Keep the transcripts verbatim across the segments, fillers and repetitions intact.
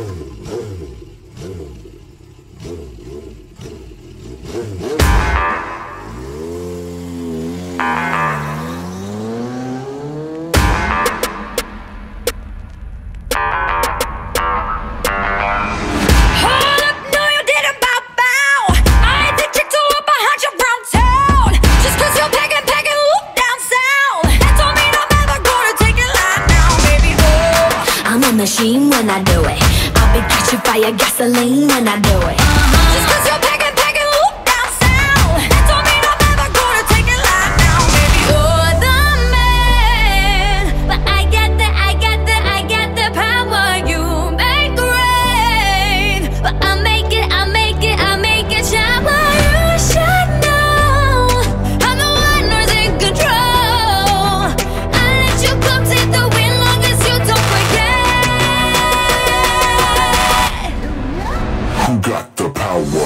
Machine when I do it. I'll be catching fire, gasoline when I do it. Uh-huh. Just cause you're packing, packing, whoop down south, that don't mean I'm ever gonna take it live now, baby. You're the man, but I got the, I got the, I got the power. You make rain, but I make it, I make it, I make it shower. You should know I'm the one who's in control. I let you come take the win long as you don't forget. Who got the power?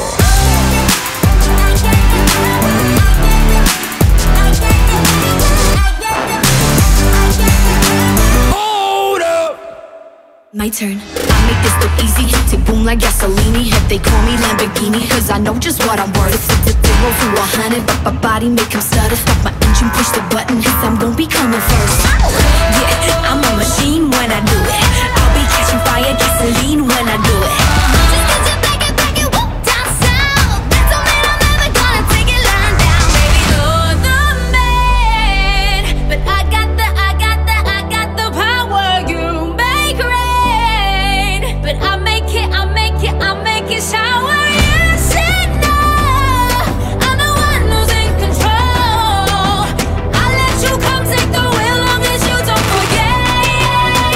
Hold up! My turn. I make this look easy, tick boom like gasoline. If they call me Lamborghini, cause I know just what I'm worth. It's zero to a hundred, but my body make him stutter. Stop my engine, push the button, cause I'm gon' be coming first. Yeah, I'm a machine when I do it. I'll be catching fire, gasoline when I do it. Just cause you're back and back and whoop down south, that don't mean I'm never gonna take it lying down, baby. You're the man, but I got the, I got the, I got the power. You make rain, but I make it, I make it, I make it shower. You should know I'm the one who's in control. I let you come take the wheel long as you don't forget.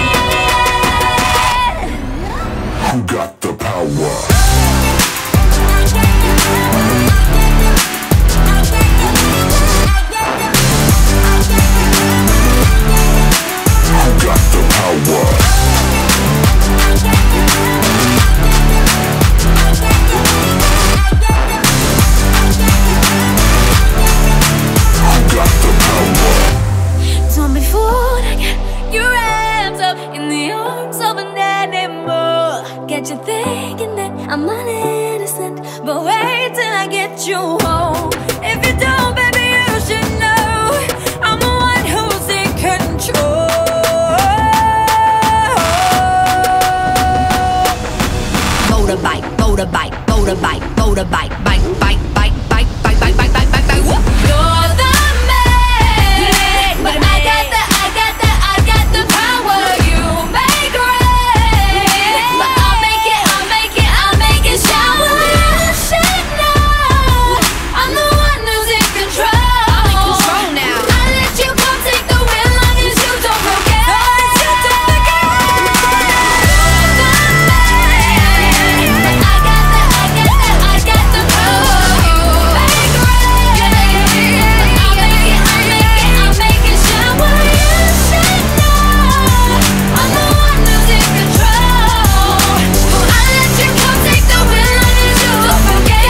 Who got the power? Who got the power? Who got the power? Don't be fooled, I got you wrapped up in the arms of an animal. Get you thinking that I'm not innocent, but wait till I get you home. If you don't, baby, you should know I'm the one who's in control. Motorbike, motorbike, motorbike, motorbike, bike, bike, bike, bike, bike, bike, bike, bike, bike, bike. Whoop. You're the man, but I got the, I got the, I got the power. You make rain, but I'll make it, I'll make it, I'll make it shower. You should know I'm the one who's in control. I'm in control now. I let you come take the wheel long as you don't forget. You don't forget. You're the man, but I got the, I got the, I got the power. You make rain, but I'll make it, I'll make it, I'll make it shower. You should know I'm the one who's in control. I let you come take the wheel long as you don't forget.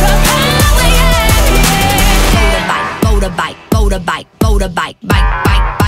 Motorbike, motorbike, motorbike, motorbike, bike, bike.